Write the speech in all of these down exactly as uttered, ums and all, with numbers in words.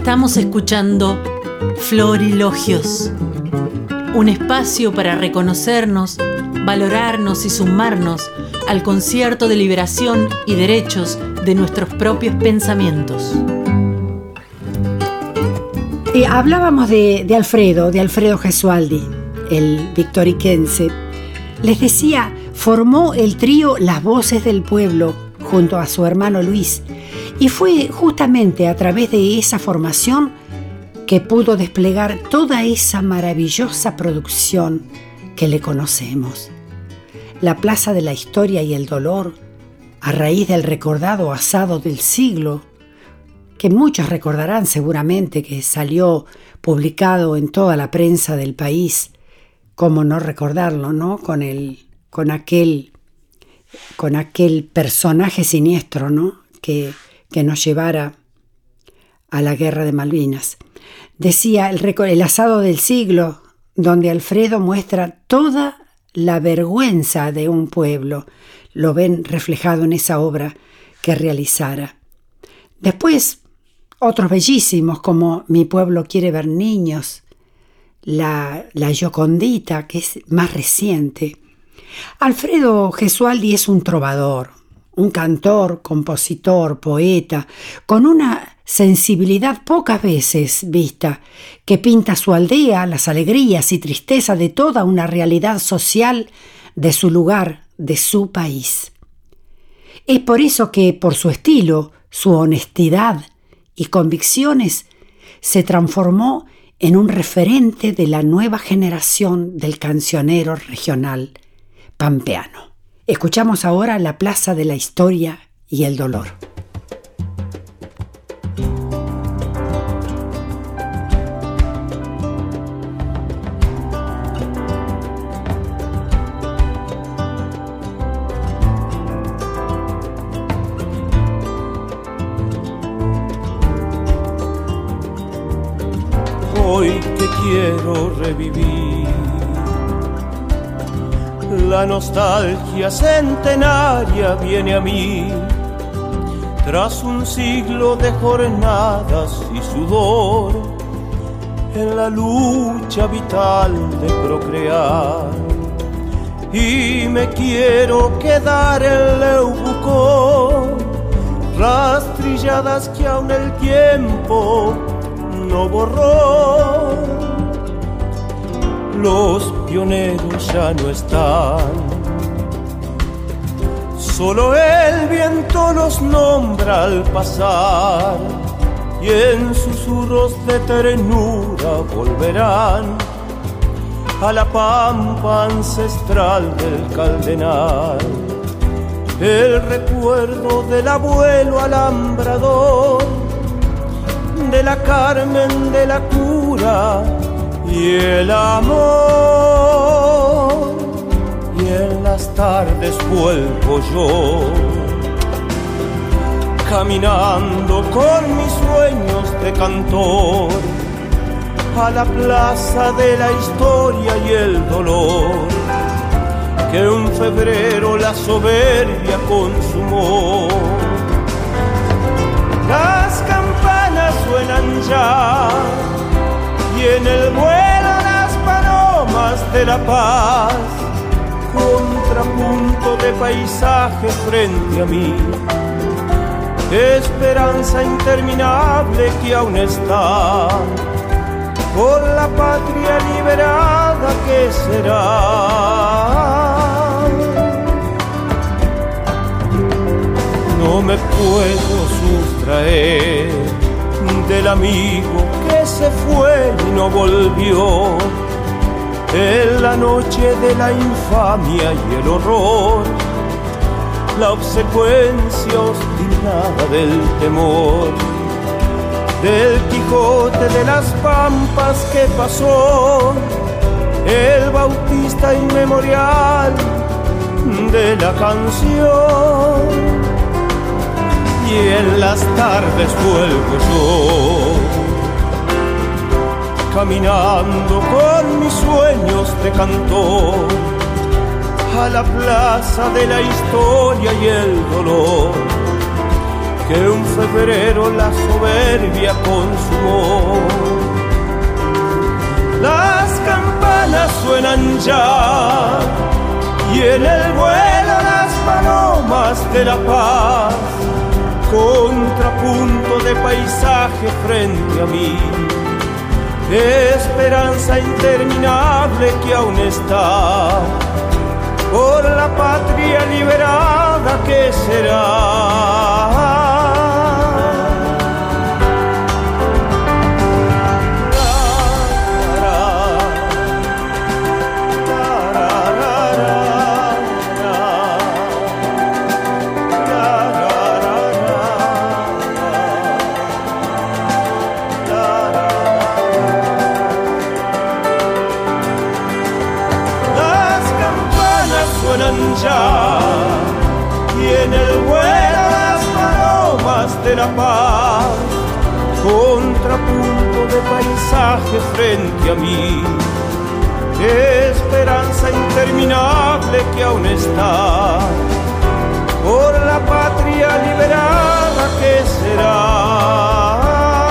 Estamos escuchando Florilogios, un espacio para reconocernos, valorarnos y sumarnos al concierto de liberación y derechos de nuestros propios pensamientos. Eh, hablábamos de, de Alfredo, de Alfredo Gesualdi, el victoriquense. Les decía, formó el trío Las Voces del Pueblo junto a su hermano Luis, y fue justamente a través de esa formación que pudo desplegar toda esa maravillosa producción que le conocemos. La Plaza de la Historia y el Dolor, a raíz del recordado Asado del Siglo, que muchos recordarán seguramente que salió publicado en toda la prensa del país, cómo no recordarlo, ¿no? Con el, con aquel, con aquel personaje siniestro, ¿no? Que, que nos llevara a la Guerra de Malvinas. Decía el, el Asado del Siglo, donde Alfredo muestra toda la vergüenza de un pueblo. Lo ven reflejado en esa obra que realizara. Después, otros bellísimos como Mi pueblo quiere ver niños, la, la Giocondita, que es más reciente. Alfredo Gesualdi es un trovador, un cantor, compositor, poeta, con una sensibilidad pocas veces vista, que pinta su aldea, las alegrías y tristezas de toda una realidad social de su lugar, de su país. Es por eso que, por su estilo, su honestidad y convicciones, se transformó en un referente de la nueva generación del cancionero regional pampeano. Escuchamos ahora La Plaza de la Historia y el Dolor. Hoy que quiero revivir la nostalgia centenaria viene a mí, tras un siglo de jornadas y sudor, en la lucha vital de procrear. Y me quiero quedar en Leubucó, rastrilladas que aún el tiempo no borró. Los pioneros ya no están, solo el viento los nombra al pasar, y en susurros de ternura volverán a la pampa ancestral del Caldenal. El recuerdo del abuelo alambrador, de la Carmen de la Cura, y el amor, y en las tardes vuelvo yo, caminando con mis sueños de cantor, a la plaza de la historia y el dolor, que un febrero la soberbia consumó. Las campanas suenan ya, y en el vuelo las palomas de la paz, contrapunto de paisaje frente a mí, esperanza interminable que aún está, por la patria liberada que será. No me puedo sustraer del amigo que se fue y no volvió, en la noche de la infamia y el horror, la obsecuencia obstinada del temor, del Quijote de las pampas que pasó, el Bautista inmemorial de la canción. Y en las tardes vuelvo yo, caminando con mis sueños de cantor, a la plaza de la historia y el dolor, que un febrero la soberbia consumó. Las campanas suenan ya y en el vuelo las palomas de la paz, contrapunto de paisaje frente a mí, esperanza interminable que aún está por la patria liberada que será. Y en el vuelo las palomas de la paz, contrapunto de paisaje frente a mí, esperanza interminable que aún está por la patria liberada que será.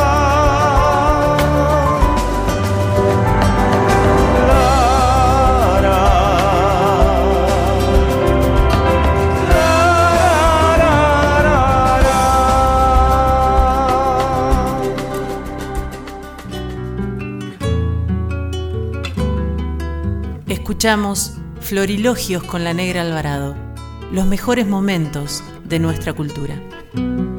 Escuchamos Florilogios con la Negra Alvarado, los mejores momentos de nuestra cultura.